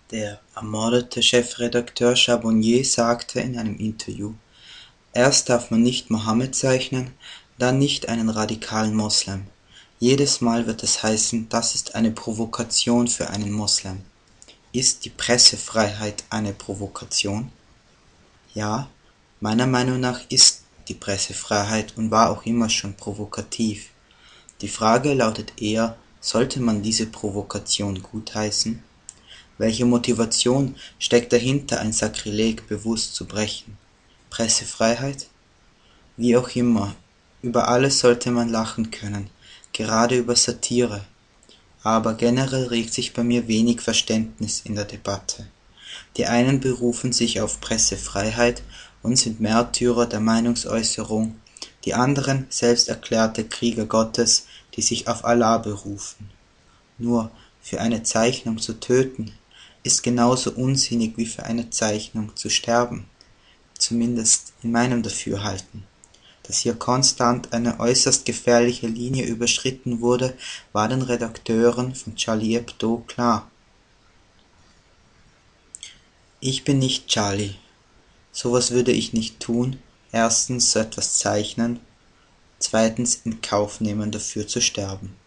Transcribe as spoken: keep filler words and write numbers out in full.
Der ermordete Chefredakteur Charbonnier sagte in einem Interview: Erst darf man nicht Mohammed zeichnen, dann nicht einen radikalen Moslem. Jedes Mal wird es heißen, das ist eine Provokation für einen Moslem. Ist die Pressefreiheit eine Provokation? Ja, meiner Meinung nach ist die Pressefreiheit und war auch immer schon provokativ. Die Frage lautet eher, sollte man diese Provokation gutheißen? Welche Motivation steckt dahinter, ein Sakrileg bewusst zu brechen? Pressefreiheit? Wie auch immer, über alles sollte man lachen können, gerade über Satire. Aber generell regt sich bei mir wenig Verständnis in der Debatte. Die einen berufen sich auf Pressefreiheit und sind Märtyrer der Meinungsäußerung, die anderen selbst erklärte Krieger Gottes, die sich auf Allah berufen. Nur, für eine Zeichnung zu töten, ist genauso unsinnig wie für eine Zeichnung zu sterben, zumindest in meinem Dafürhalten. Dass hier konstant eine äußerst gefährliche Linie überschritten wurde, war den Redakteuren von Charlie Hebdo klar. Ich bin nicht Charlie. Sowas würde ich nicht tun, erstens so etwas zeichnen, zweitens in Kauf nehmen, dafür zu sterben.